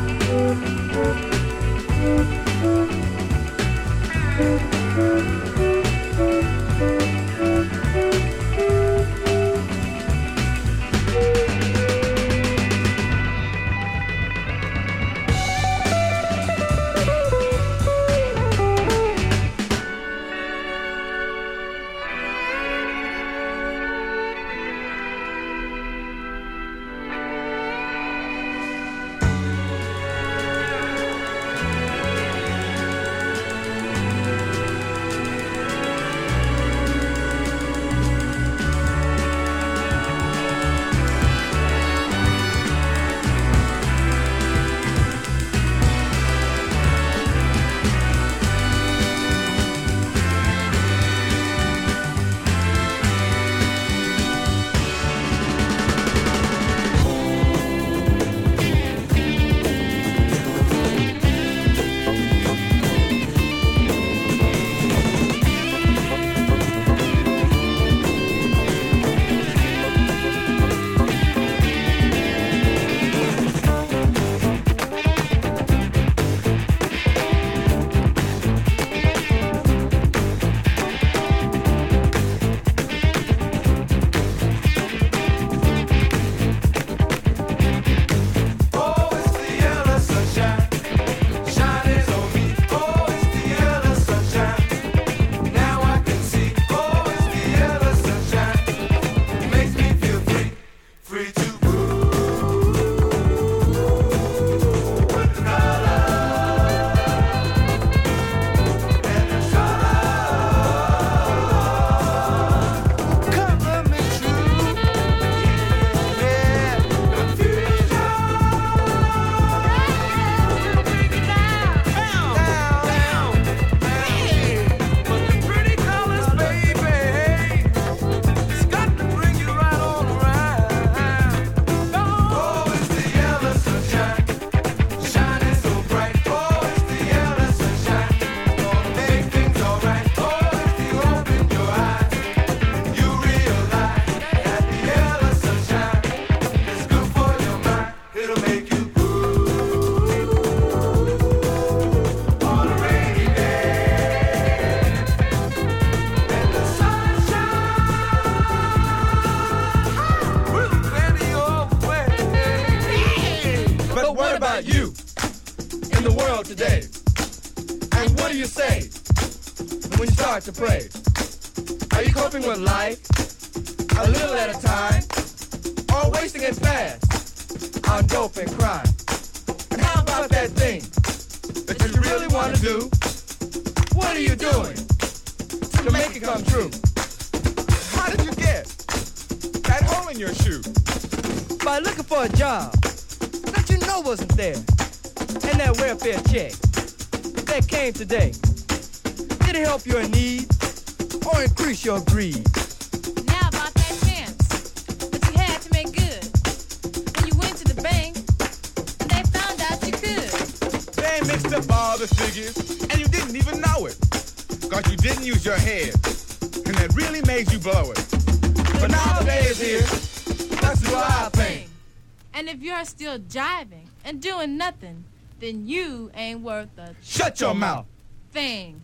To pray. Are you coping with life a little at a time, or wasting it fast on dope and crime? And how about that thing that you really want to do? What are you doing to make it come true? How did you get that hole in your shoe? By looking for a job that you know wasn't there, and that welfare check that came today. Did it help your need or increase your greed? Now about that chance that you had to make good. When you went to the bank, and they found out you could. They mixed up all the figures, and you didn't even know it. Cause you didn't use your head, and that really made you blow it. But now the day is here, let's do our thing. And if you're still jiving and doing nothing, then you ain't worth a Shut your mouth thing.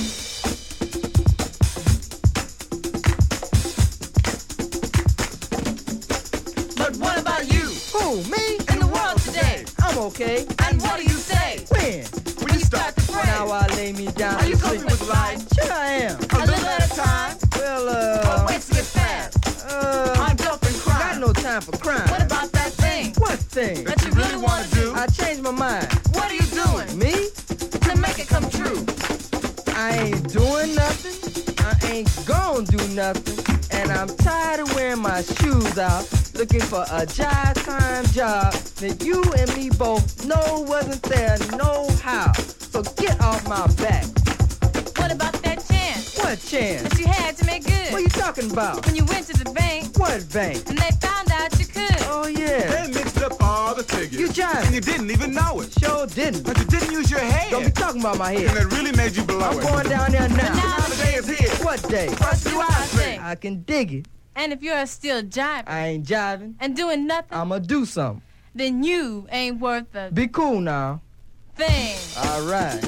But what about you? Who, me? In the world today. I'm okay. And what do you say? When you start to pray. Now I lay me down. Are you coping with life? Sure I am. A little at a time? Well, or wasting it fast? I'm dope and crime. Got no time for crime. What about that thing? What thing? That you really want to do? I changed my mind. What are you doing? Me? To make it come true. I ain't doing nothing. I ain't gonna do nothing. And I'm tired of wearing my shoes out, looking for a jive time job that you and me both know wasn't there no how. So get off my back. What about that chance? What chance? That you had to make good. What are you talking about? When you went to the bank. What bank? And they found out you could. Oh yeah. They mixed up all the figures. You jived. And you didn't even know it. Sure didn't. But you didn't use your head. Don't be talking about my head. And it really made you blow I'm it. going down there now. But now the day is here. What day? Let's do our thing. I can dig it. And if you're still jiving. I ain't jiving. And doing nothing. I'ma do something. then you ain't worth a Be cool now. thing. All right.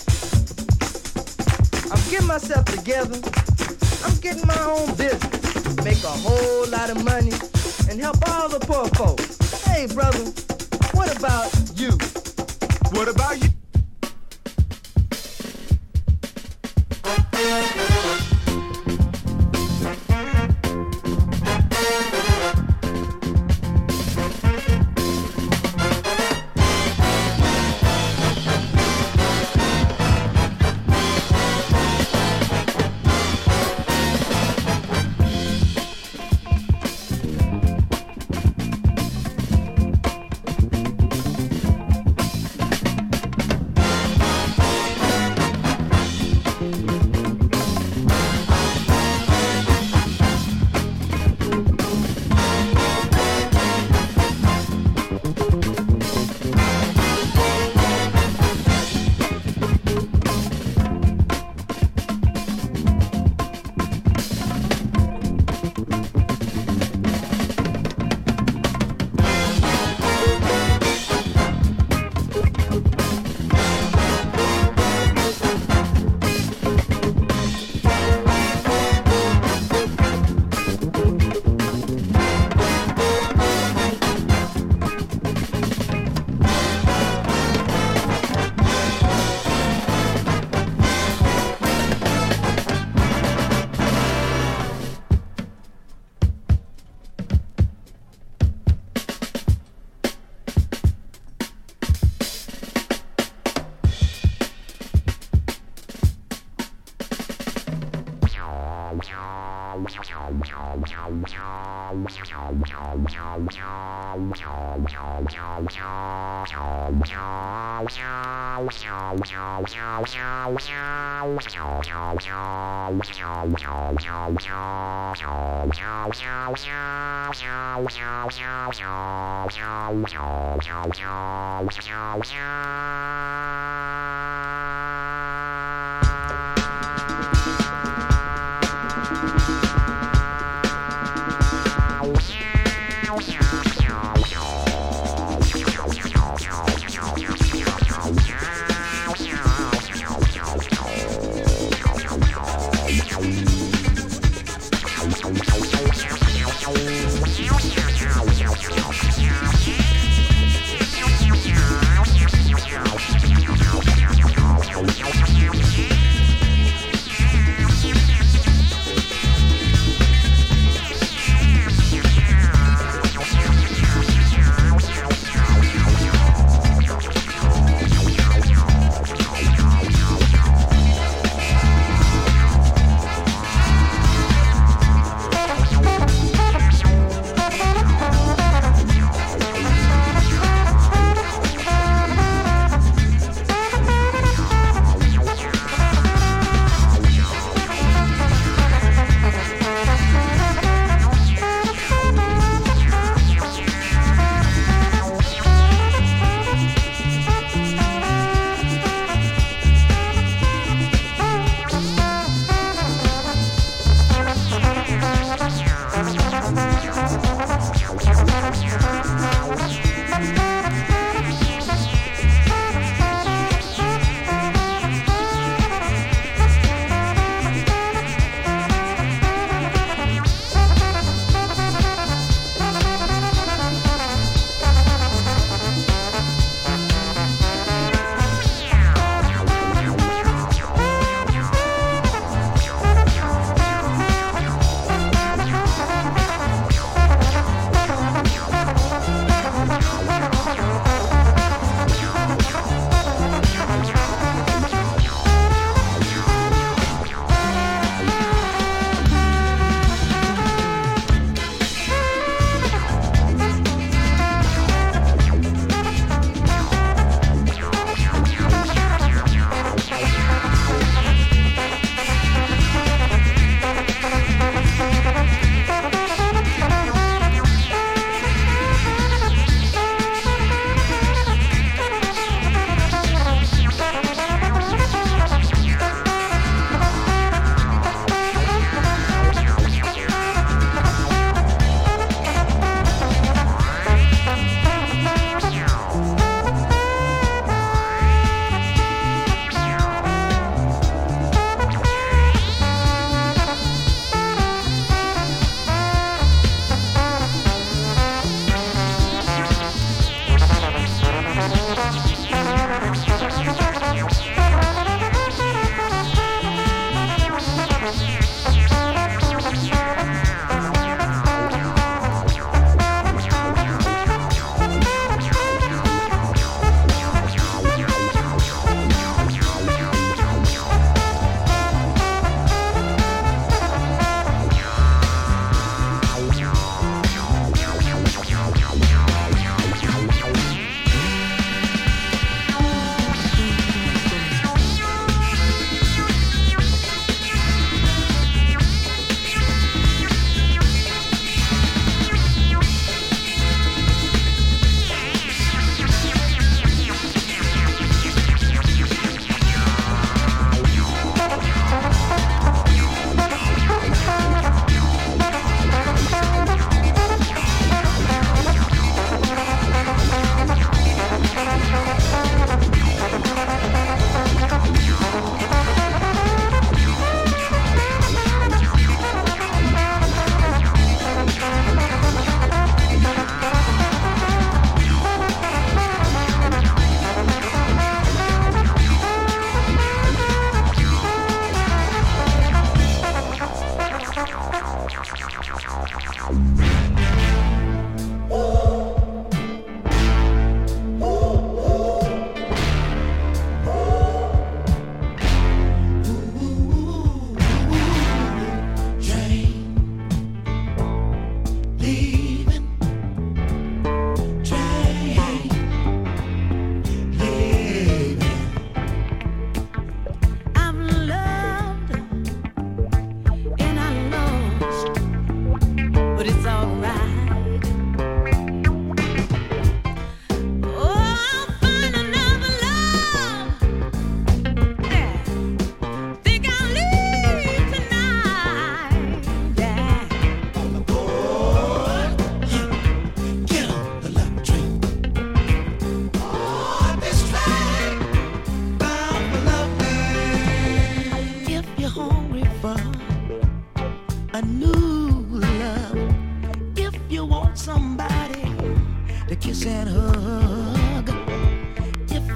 I'm getting myself together. I'm getting my own business. Make a whole lot of money and help all the poor folks. Hey, brother, what about you? What about you?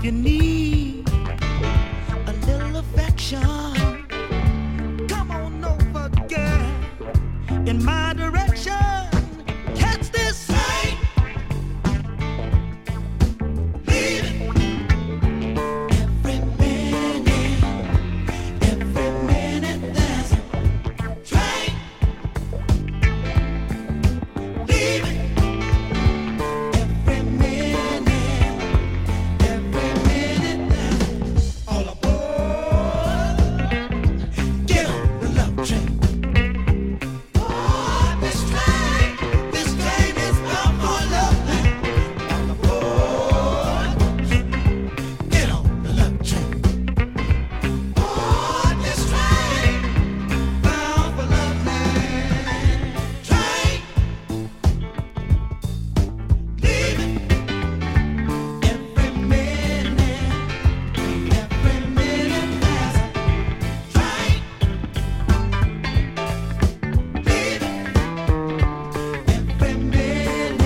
you need a little affection, come on over, girl, in my direction. Catch this train, leave it. Every minute there's a train, leave it. Every minute there's all aboard. Get on the love train. Oh, this train is bound for love. All aboard. Get on the love train. Oh, this train bound for love. Train, leave it. Every minute there's a train, leave it. Every minute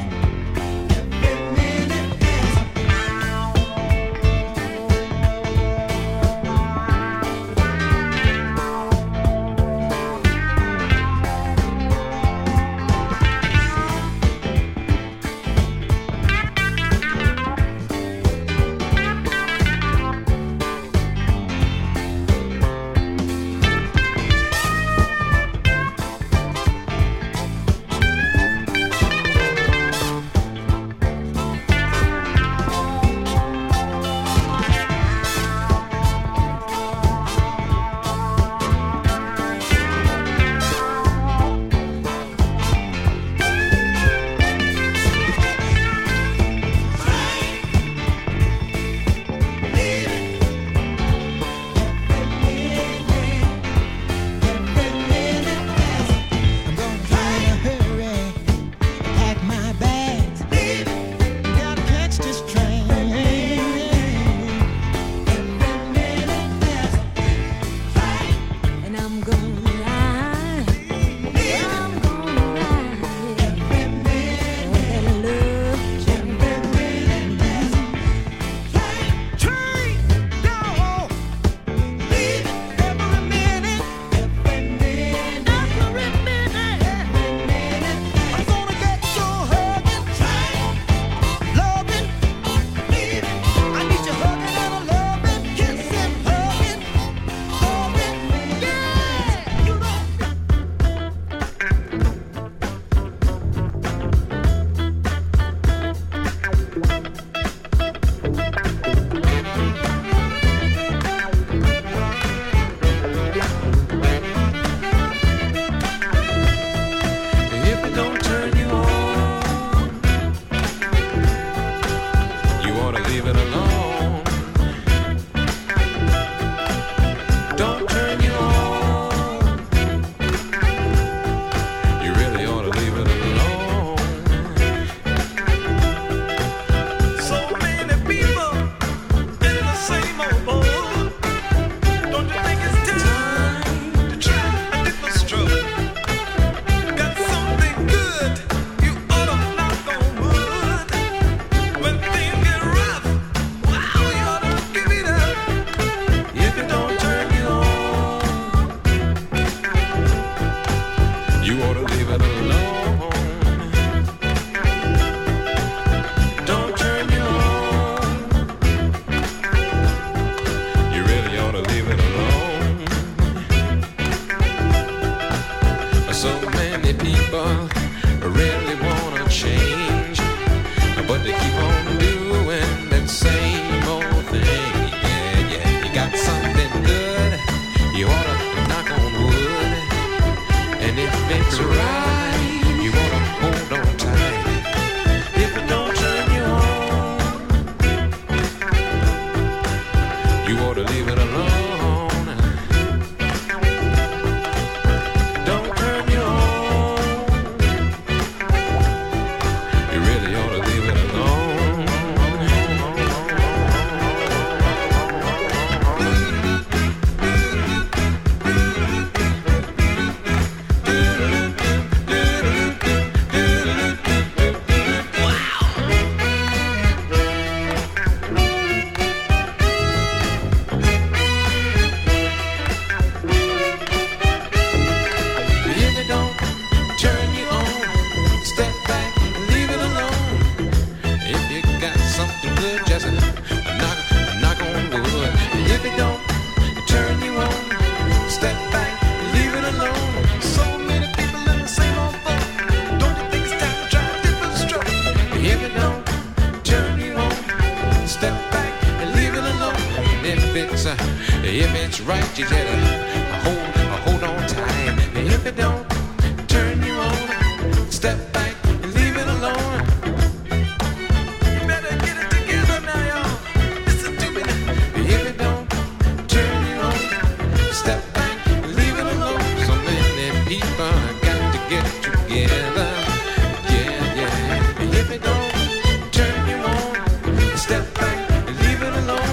I'm gonna try to hurry, pack my bags, gotta catch this train. Every minute there's a train, And I'm gonna ride. I'm gonna ride. every minute, That love train. train, no, leave it. Every minute, I'm gonna get your hugging, loving, leave it. I need you hugging and a loving, kissing, hugging, yeah. You know. If it don't turn you on, you ought to leave it alone. Don't turn you on, you really ought to leave it alone. So many people in the same old boat. Don't you think it's time to try a different stroke? Got something good, you ought to knock on wood. When things get rough, wow, you ought to give it up. If it don't turn you on, you ought to leave it alone. Don't turn you on, you really ought to leave it alone. So many people really wanna change, but they keep on doing that same old thing. Yeah, yeah. You got something good, you ought to knock on wood. And if it's right, you ought to hold on tight. If it don't turn you on, you ought to leave it alone. Don't turn you on, you really ought to leave it alone. If it's right, you better hold on tight. If it don't turn you on, step back and leave it alone. You better get it together now, y'all. Listen to me now. If it don't turn you on, step back and leave it alone. So many people got to get together. Yeah, yeah. If it don't turn you on, step back and leave it alone.